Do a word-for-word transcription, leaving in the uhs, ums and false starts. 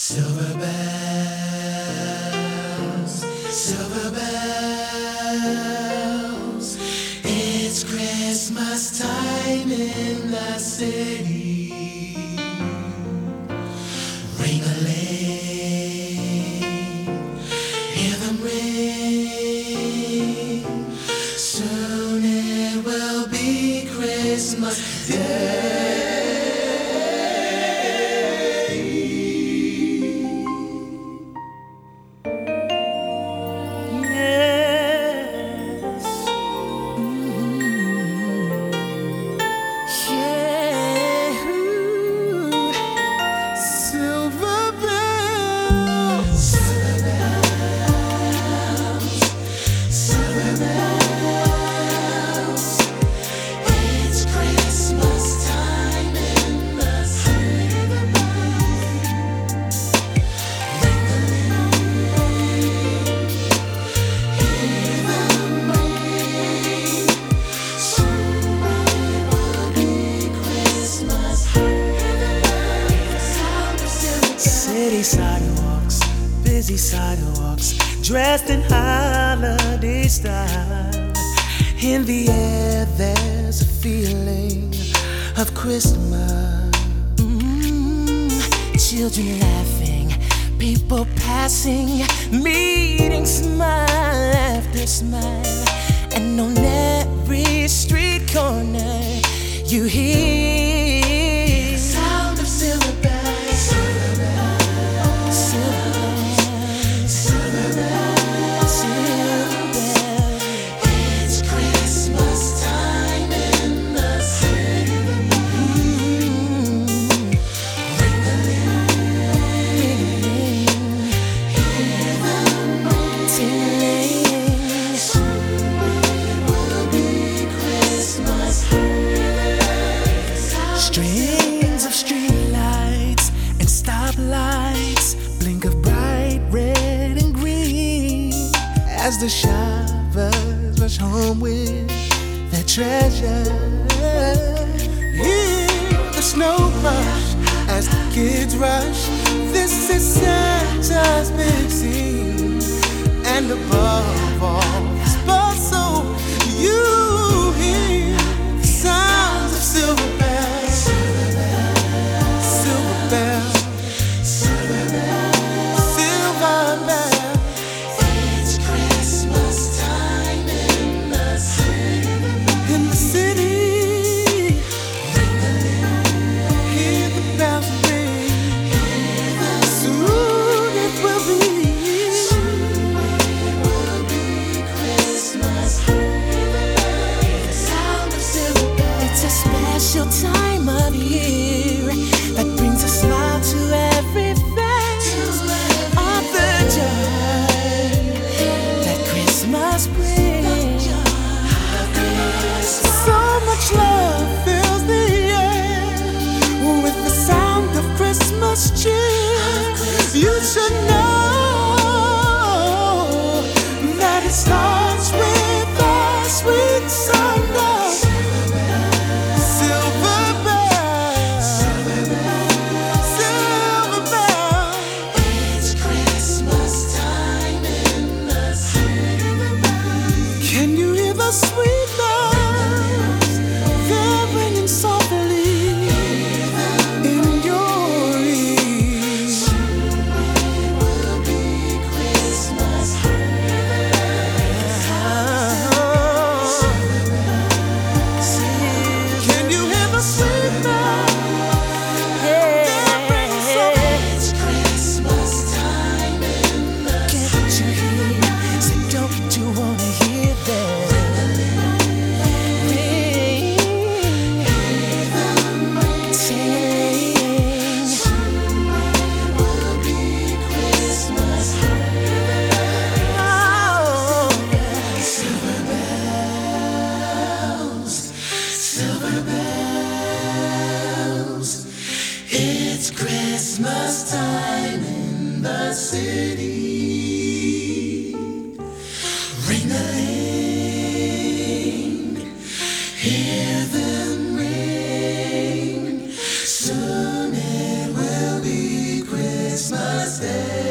Silver bells, silver bells, it's Christmas time in the city. Ring-a-ling, hear them ring, soon it will be Christmas Day. City sidewalks, busy sidewalks, dressed in holiday style. In the air there's a feeling of Christmas. Mm-hmm. Children laughing, people passing, meeting smile after smile. And on every street corner you hear the sound of silver bells. Strings of streetlights and stoplights blink of bright red and green as the shoppers rush home with their treasure. Hear the snow rush as the kids rush. This is Santa's big scene, and above all this bustle, you hear the sounds of silver bells. Time of year that brings a smile to every face of the joy that Christmas brings. So much love fills the air with the sound of Christmas cheer. You should know that it starts with a sweet song of sweet bells, they're ringing softly in your ears. It will be Christmas. Can you hear the sweet bells? They're ringing softly. It's Christmas time in the Can't you hear? Say, don't you wanna hear that? It's Christmas time in the city. Ring-a-ling, hear them ring. Soon it will be Christmas. Christmas Day.